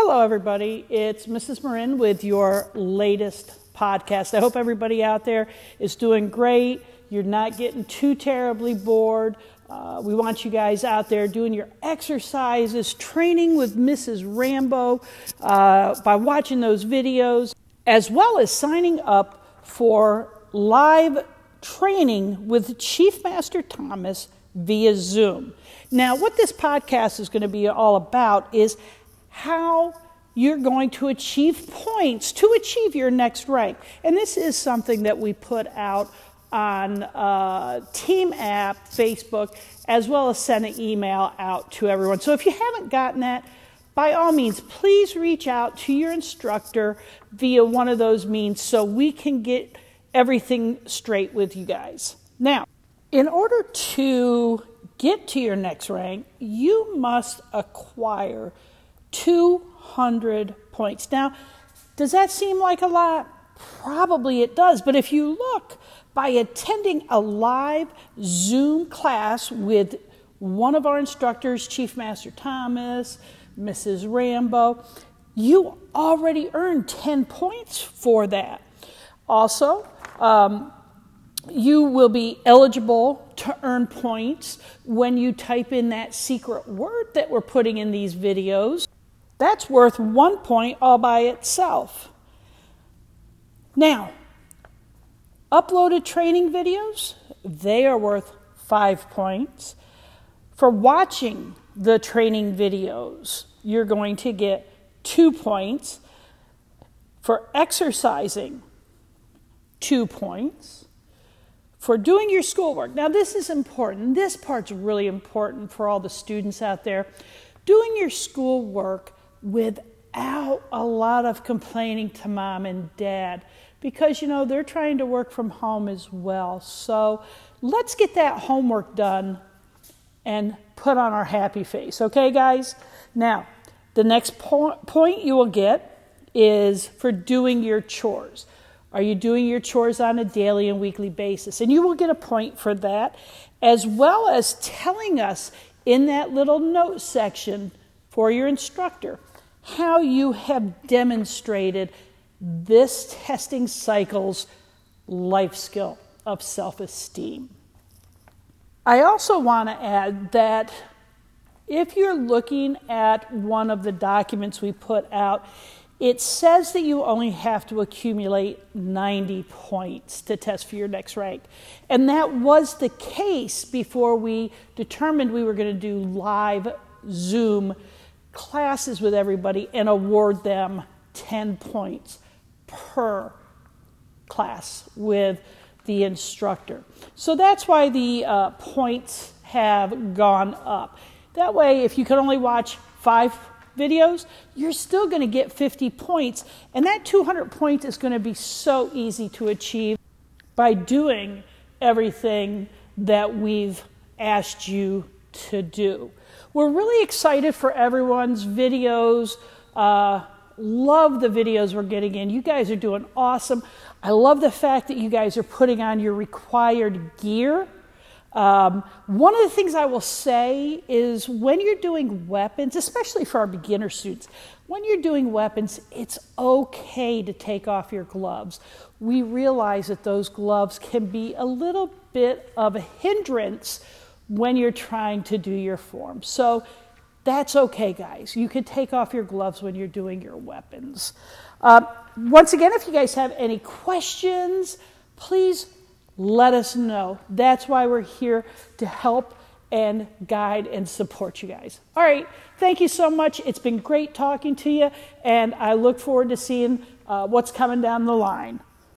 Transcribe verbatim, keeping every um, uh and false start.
Hello, everybody. It's Missus Marin with your latest podcast. I hope everybody out there is doing great. You're not getting too terribly bored. Uh, we want you guys out there doing your exercises, training with Missus Rambo uh, by watching those videos, as well as signing up for live training with Chief Master Thomas via Zoom. Now, what this podcast is going to be all about is how you're going to achieve points to achieve your next rank. And this is something that we put out on uh, Team App, Facebook, as well as send an email out to everyone. So if you haven't gotten that, by all means, please reach out to your instructor via one of those means so we can get everything straight with you guys. Now, in order to get to your next rank, you must acquire two hundred points. Now, does that seem like a lot? Probably it does, but if you look, by attending a live Zoom class with one of our instructors, Chief Master Thomas, Missus Rambo, you already earned ten points for that. Also, um, you will be eligible to earn points when you type in that secret word that we're putting in these videos. That's worth one point all by itself. Now, uploaded training videos, they are worth five points. For watching the training videos, you're going to get two points. For exercising, two points. For doing your schoolwork, now this is important. This part's really important for all the students out there. Doing your schoolwork without a lot of complaining to mom and dad, because, you know, they're trying to work from home as well. So let's get that homework done and put on our happy face. Okay, guys? Now, the next po- point you will get is for doing your chores. Are you doing your chores on a daily and weekly basis? And you will get a point for that, as well as telling us in that little note section for your instructor how you have demonstrated this testing cycle's life skill of self-esteem. I also want to add that if you're looking at one of the documents we put out, it says that you only have to accumulate ninety points to test for your next rank. And that was the case before we determined we were going to do live Zoom classes with everybody and award them ten points per class with the instructor. So that's why the uh, points have gone up. That way, if you can only watch five videos, you're still going to get fifty points, and that two hundred points is going to be so easy to achieve by doing everything that we've asked you to do. We're really excited for everyone's videos. Uh, love the videos we're getting in. You guys are doing awesome. I love the fact that you guys are putting on your required gear. Um, one of the things I will say is when you're doing weapons, especially for our beginner students, when you're doing weapons, it's okay to take off your gloves. We realize that those gloves can be a little bit of a hindrance when you're trying to do your form. So that's okay, guys. You can take off your gloves when you're doing your weapons. Uh, once again, if you guys have any questions, please let us know. That's why we're here, to help and guide and support you guys. All right. Thank you so much. It's been great talking to you, and I look forward to seeing uh, what's coming down the line.